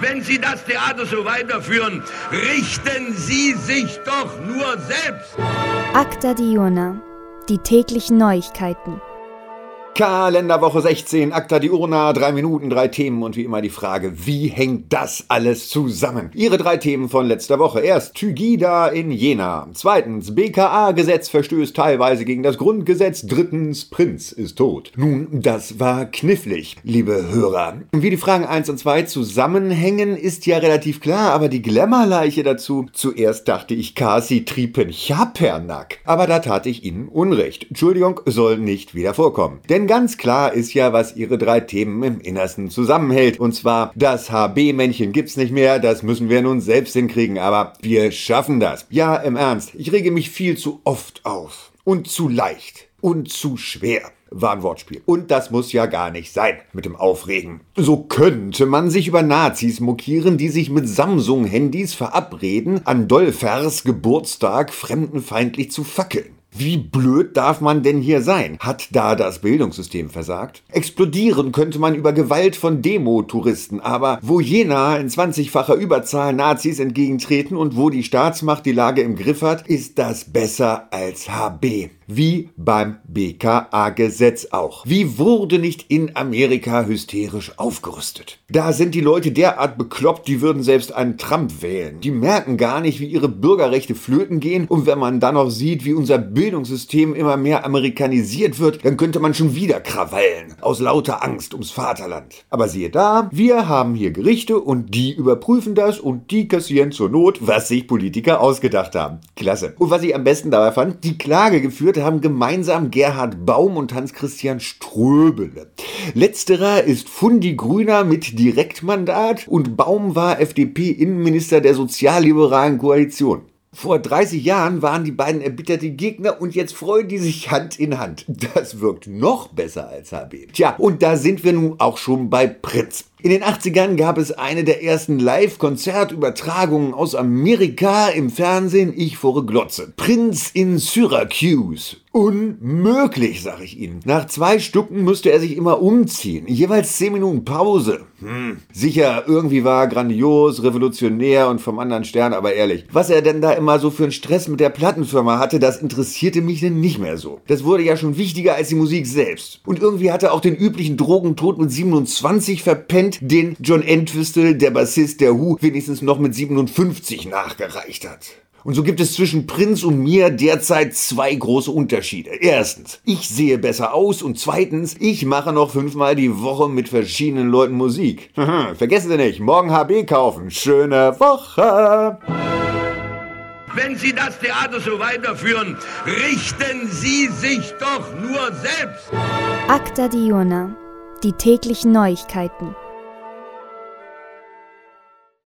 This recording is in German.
Wenn Sie das Theater so weiterführen, richten Sie sich doch nur selbst. Acta Diurna, die täglichen Neuigkeiten. Kalenderwoche 16, Acta Diurna, 3 Minuten, 3 Themen und wie immer die Frage, wie hängt das alles zusammen? Ihre 3 Themen von letzter Woche. Erst Tygida in Jena. Zweitens, BKA-Gesetz verstößt teilweise gegen das Grundgesetz. Drittens, Prinz ist tot. Nun, das war knifflig, liebe Hörer. Wie die Fragen 1 und 2 zusammenhängen, ist ja relativ klar, aber die Glamourleiche dazu. Zuerst dachte ich, Kasi triepen Chapernack. Aber da tat ich Ihnen Unrecht. Entschuldigung, soll nicht wieder vorkommen. Denn ganz klar ist ja, was ihre 3 Themen im Innersten zusammenhält. Und zwar, das HB-Männchen gibt's nicht mehr, das müssen wir nun selbst hinkriegen. Aber wir schaffen das. Ja, im Ernst, ich rege mich viel zu oft auf. Und zu leicht. Und zu schwer. War ein Wortspiel. Und das muss ja gar nicht sein mit dem Aufregen. So könnte man sich über Nazis mokieren, die sich mit Samsung-Handys verabreden, an Dolfers Geburtstag fremdenfeindlich zu fackeln. Wie blöd darf man denn hier sein? Hat da das Bildungssystem versagt? Explodieren könnte man über Gewalt von Demo-Touristen, aber wo Jena in 20-facher Überzahl Nazis entgegentreten und wo die Staatsmacht die Lage im Griff hat, ist das besser als HB. Wie beim BKA-Gesetz auch. Wie wurde nicht in Amerika hysterisch aufgerüstet? Da sind die Leute derart bekloppt, die würden selbst einen Trump wählen. Die merken gar nicht, wie ihre Bürgerrechte flöten gehen. Und wenn man dann noch sieht, wie unser Bildungssystem immer mehr amerikanisiert wird, dann könnte man schon wieder krawallen. Aus lauter Angst ums Vaterland. Aber siehe da, wir haben hier Gerichte und die überprüfen das und die kassieren zur Not, was sich Politiker ausgedacht haben. Klasse. Und was ich am besten dabei fand, die Klage geführt haben gemeinsam Gerhard Baum und Hans-Christian Ströbele. Letzterer ist Fundi Grüner mit Direktmandat und Baum war FDP-Innenminister der sozialliberalen Koalition. Vor 30 Jahren waren die beiden erbitterte Gegner und jetzt freuen die sich Hand in Hand. Das wirkt noch besser als HB. Tja, und da sind wir nun auch schon bei Prinz. In den 80ern gab es eine der ersten Live-Konzertübertragungen aus Amerika im Fernsehen. Ich vor Glotze. Prinz in Syracuse. Unmöglich, sag ich Ihnen. Nach 2 Stücken müsste er sich immer umziehen. Jeweils 10 Minuten Pause. Sicher, irgendwie war grandios, revolutionär und vom anderen Stern, aber ehrlich. Was er denn da immer so für einen Stress mit der Plattenfirma hatte, das interessierte mich denn nicht mehr so. Das wurde ja schon wichtiger als die Musik selbst. Und irgendwie hat er auch den üblichen Drogentod mit 27 verpennt, den John Entwistle, der Bassist der Who, wenigstens noch mit 57 nachgereicht hat. Und so gibt es zwischen Prinz und mir derzeit 2 große Unterschiede. Erstens, ich sehe besser aus und zweitens, ich mache noch 5-mal die Woche mit verschiedenen Leuten Musik. Vergessen Sie nicht, morgen HB kaufen. Schöne Woche! Wenn Sie das Theater so weiterführen, richten Sie sich doch nur selbst. Acta Diurna, die täglichen Neuigkeiten.